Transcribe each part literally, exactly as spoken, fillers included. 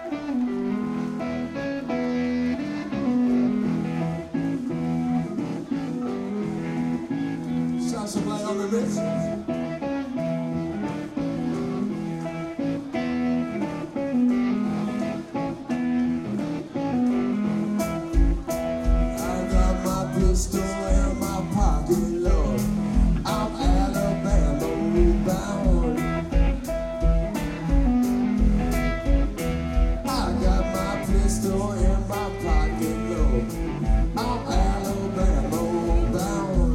Somebody on the wrist. I got my pistol in my pocket, Lord. I'm Alabama bound. I got my pistol in my pocket, Lord. I'm Alabama bound.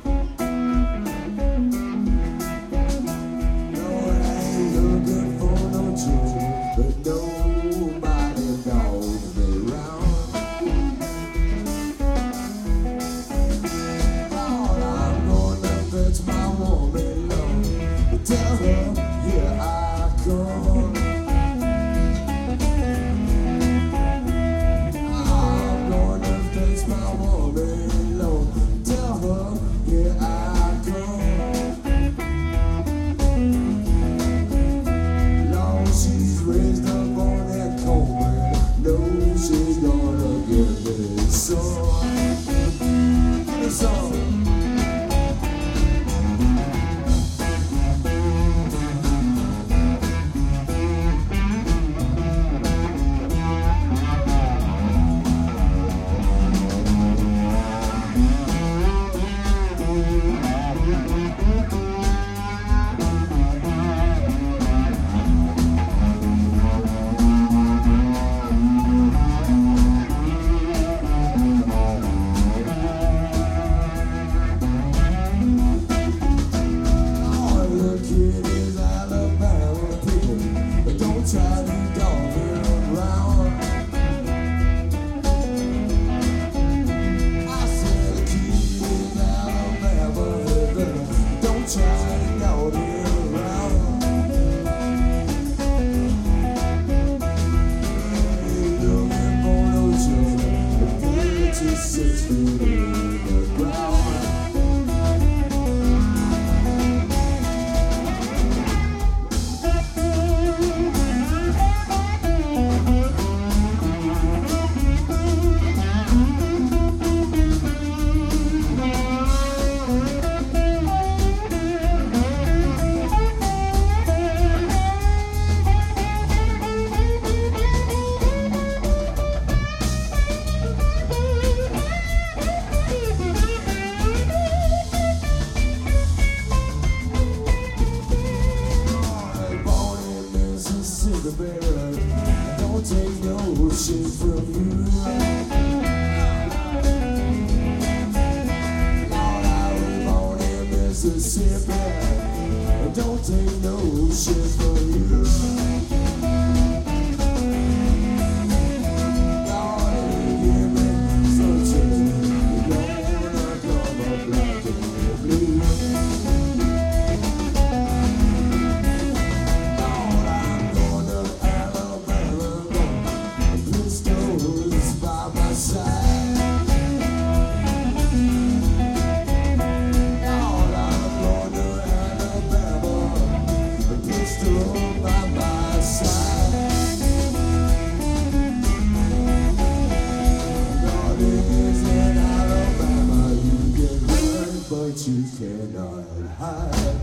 But nobody knows me round. Lord, I'm gonna fetch my woman, Lord. Tell her, here I come. I'm gonna fetch my woman, Lord. Tell her, here I come. Lord, she's raised up on that corn. Know she's gonna give me some. Give me some. Six feet in the ground. Don't take no shit from you. Lord, I was born in Mississippi. Don't take no shit from you. Lord, give me such a gonna come up black and blue. But you cannot hide.